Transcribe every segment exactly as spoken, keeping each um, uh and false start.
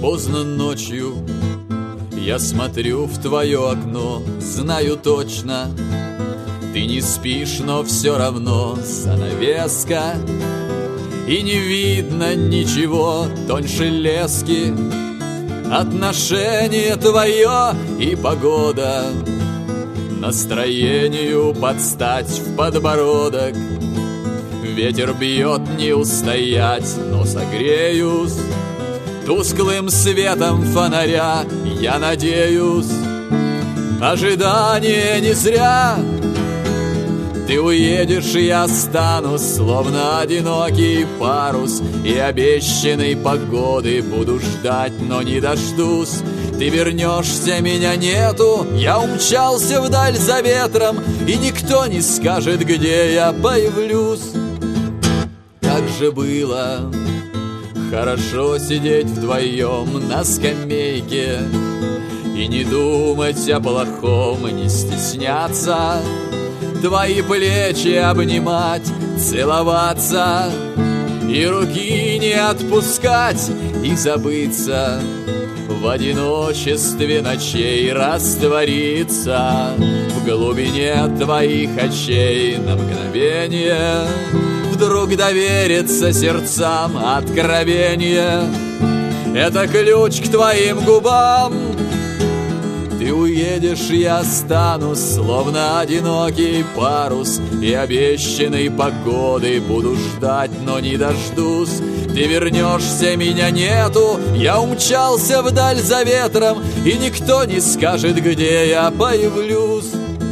Поздно ночью я смотрю в твое окно, знаю точно, ты не спишь, но все равно занавеска, и не видно ничего тоньше лески. Отношение твое и погода настроению подстать в подбородок. Ветер бьет, не устоять, но согреюсь тусклым светом фонаря, я надеюсь. Ожидание не зря. Ты уедешь, и я останусь, словно одинокий парус, и обещанной погоды буду ждать, но не дождусь. Ты вернешься, меня нету, я умчался вдаль за ветром, и никто не скажет, где я появлюсь. Как же было хорошо сидеть вдвоем на скамейке и не думать о плохом, и не стесняться, твои плечи обнимать, целоваться, и руки не отпускать, и забыться, в одиночестве ночей раствориться, в глубине твоих очей на мгновение вдруг довериться сердцам откровение. Это ключ к твоим губам. Ты уедешь, я останусь, словно одинокий парус, и обещанной погоды буду ждать, но не дождусь. Ты вернешься, меня нету, я умчался вдаль за ветром, и никто не скажет, где я появлюсь.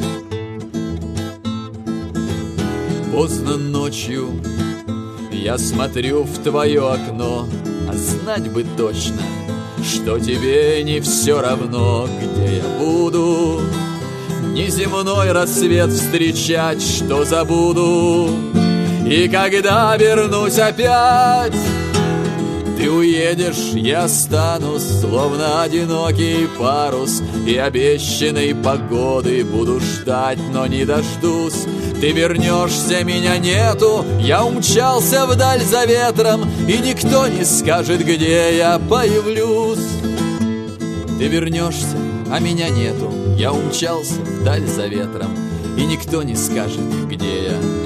Поздно ночью я смотрю в твое окно, а знать бы точно, что тебе не все равно, где я буду. Неземной рассвет встречать, что забуду. И когда вернусь опять, ты уедешь, я останусь, словно одинокий парус, и обещанной погоды буду ждать, но не дождусь. Ты вернешься, меня нету, я умчался вдаль за ветром, и никто не скажет, где я появлюсь. Ты вернешься, а меня нету, я умчался вдаль за ветром, и никто не скажет, где я